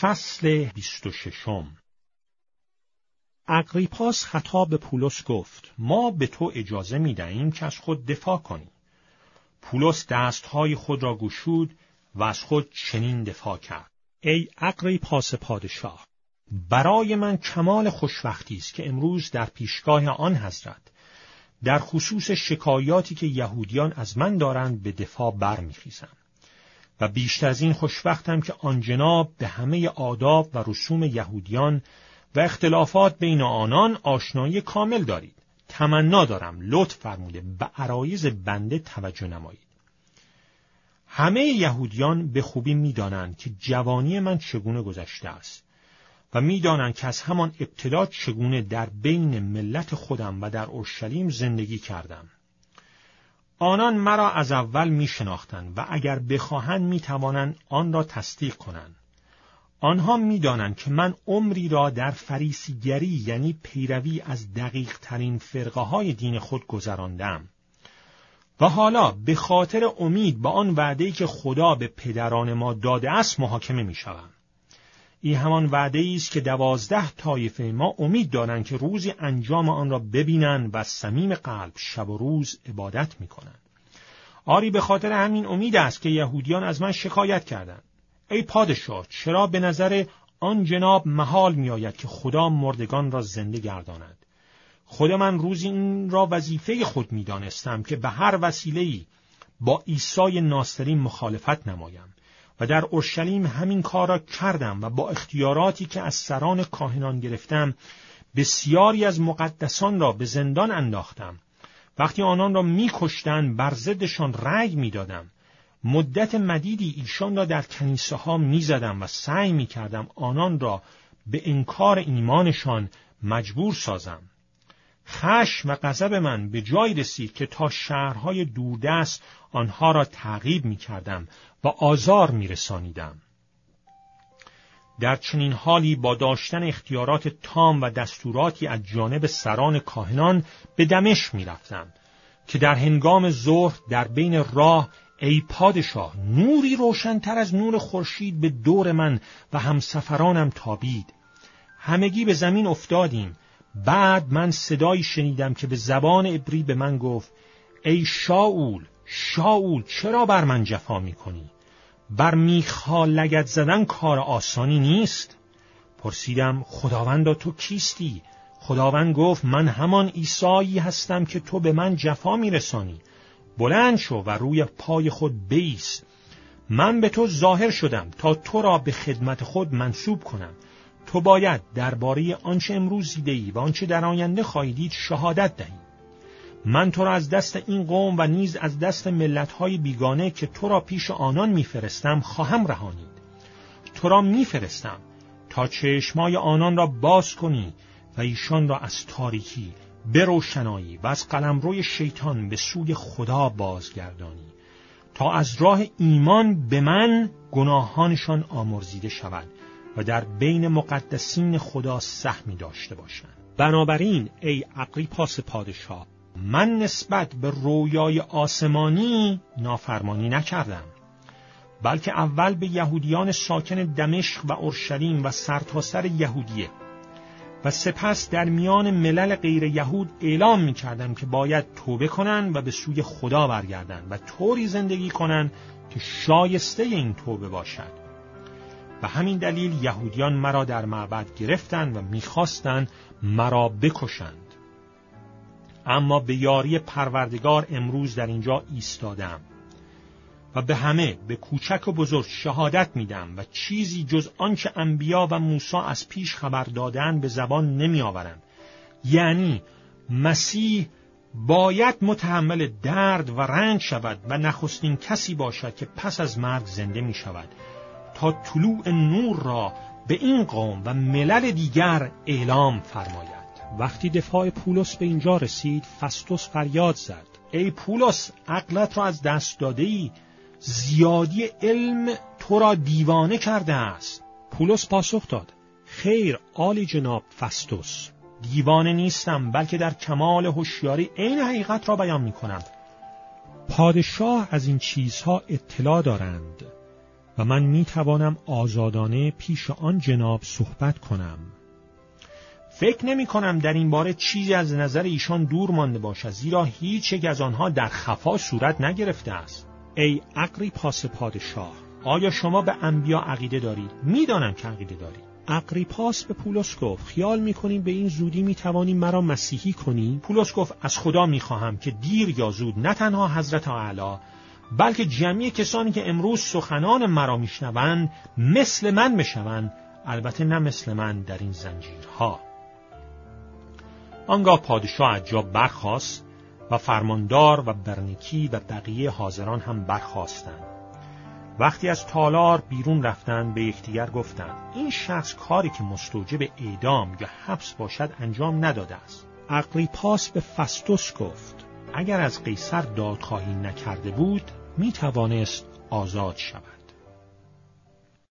فصل 26. اگریپاس خطاب به پولس گفت: ما به تو اجازه می‌دهیم که از خود دفاع کنی. پولس دستهای خود را گشود و از خود چنین دفاع کرد: ای اگریپاس پادشاه، برای من کمال خوشبختی است که امروز در پیشگاه آن حضرت در خصوص شکایاتی که یهودیان از من دارند به دفاع برمیخیزم. و بیشتر از این خوشبختم که آن جناب به همه آداب و رسوم یهودیان و اختلافات بین آنان آشنایی کامل دارید. تمنا دارم لطف فرموده به عرایض بنده توجه نمایید. همه یهودیان به خوبی می‌دانند که جوانی من چگونه گذشته است و می‌دانند که از همان ابتدا چگونه در بین ملت خودم و در اورشلیم زندگی کردم. آنان مرا از اول می‌شناختند و اگر بخواهند می‌توانند آن را تصدیق کنند. آنها می‌دانند که من عمری را در فریسیگری یعنی پیروی از دقیق ترین فرقه‌های دین خود گذراندم. و حالا به خاطر امید به آن وعده‌ای که خدا به پدران ما داده است محاکمه می‌شوم. این همان وعده‌ای است که 12 طایفه ما امید دارند که روزی انجام آن را ببینند و صمیم قلب شب و روز عبادت می‌کنند. آری به خاطر همین امید است که یهودیان از من شکایت کردند: ای پادشاه، چرا به نظر آن جناب محال می‌آید که خدا مردگان را زنده گرداند؟ خود من روزی این را وظیفه خود می‌دانستم که به هر وسیله‌ای با عیسی ناصری مخالفت نمایم و در اورشلیم همین کار را کردم و با اختیاراتی که از سران کاهنان گرفتم بسیاری از مقدسان را به زندان انداختم. وقتی آنان را می‌کشتند بر ضدشان رأی می‌دادم. مدت مدیدی ایشان را در کنیسه ها می‌زدم و سعی می‌کردم آنان را به انکار ایمانشان مجبور سازم. خشم و غضب من به جای رسید که تا شهرهای دوردست آنها را تعقیب می‌کردم و آزار می‌رسانیدم. در چنین حالی با داشتن اختیارات تام و دستوراتی از جانب سران کاهنان به دمشق می‌رفتم که در هنگام ظهر در بین راه ای پادشاه نوری روشن‌تر از نور خورشید به دور من و همسفرانم تابید. همگی به زمین افتادیم. بعد من صدایی شنیدم که به زبان عبری به من گفت: ای شاول، شاول، چرا بر من جفا می‌کنی؟ بر میخها لگد زدن کار آسانی نیست. پرسیدم: خداوندا تو کیستی؟ خداوند گفت: من همان عیسایی هستم که تو به من جفا می‌رسانی. بلند شو و روی پای خود بایست. من به تو ظاهر شدم تا تو را به خدمت خود منسوب کنم. تو باید درباره آنچه امروز دیده‌ای و آنچه در آینده خواهی دید شهادت دهی. من تو را از دست این قوم و نیز از دست ملت‌های بیگانه که تو را پیش آنان می‌فرستم خواهم رهانید. تو را می‌فرستم تا چشمای آنان را باز کنی و ایشان را از تاریکی به روشنایی و از قلمروی شیطان به سوی خدا بازگردانی، تا از راه ایمان به من گناهانشان آمرزیده شود و در بین مقدسین خدا سهمی داشته باشند. بنابراین ای اگریپاس پادشاه، من نسبت به رویای آسمانی نافرمانی نکردم، بلکه اول به یهودیان ساکن دمشق و اورشلیم و سرتاسر یهودیه و سپس در میان ملل غیر یهود اعلام می کردم که باید توبه کنند و به سوی خدا برگردند و طوری زندگی کنند که شایسته این توبه باشد. و همین دلیل یهودیان مرا در معبد گرفتند و می‌خواستند مرا بکشند. اما به یاری پروردگار امروز در اینجا ایستادم و به همه، به کوچک و بزرگ شهادت میدم و چیزی جز آنچه انبیا و موسی از پیش خبر دادند به زبان نمیآورم. یعنی مسیح باید متحمل درد و رنج شود و نخستین کسی باشد که پس از مرگ زنده می شود تا طلوع نور را به این قوم و ملل دیگر اعلام فرماید. وقتی دفاع پولس به اینجا رسید، فستوس فریاد زد: ای پولس، عقلت را از دست داده‌ای، زیادی علم تو را دیوانه کرده است. پولس پاسخ داد: خیر عالی جناب فستوس، دیوانه نیستم، بلکه در کمال هوشیاری عین حقیقت را بیان می‌کنم. پادشاه از این چیزها اطلاع دارند و من می توانم آزادانه پیش آن جناب صحبت کنم. فکر نمی کنم در این باره چیزی از نظر ایشان دور مانده باشد، زیرا هیچ یک از آنها در خفا صورت نگرفته است. ای اغریپاس پادشاه، آیا شما به انبیا عقیده دارید؟ میدانم که عقیده دارید. اغریپاس به پولس گفت خیال می‌کنیم به این زودی می‌توانیم مرا مسیحی کنی؟ پولس گفت از خدا می‌خواهم که دیر یا زود نه تنها حضرت اعلی بلکه جمعی کسانی که امروز سخنان مرا میشنوند مثل من بشوند، البته نه مثل من در این زنجیرها. آنگاه پادشاه از جا برخاست و فرماندار و برنیکی و بقیه حاضران هم برخاستند. وقتی از تالار بیرون رفتند به یکدیگر گفتند این شخص کاری که مستوجب اعدام یا حبس باشد انجام نداده است. اغریپاس به فستوس گفت اگر از قیصر دادخواهی نکرده بود می توانست آزاد شود.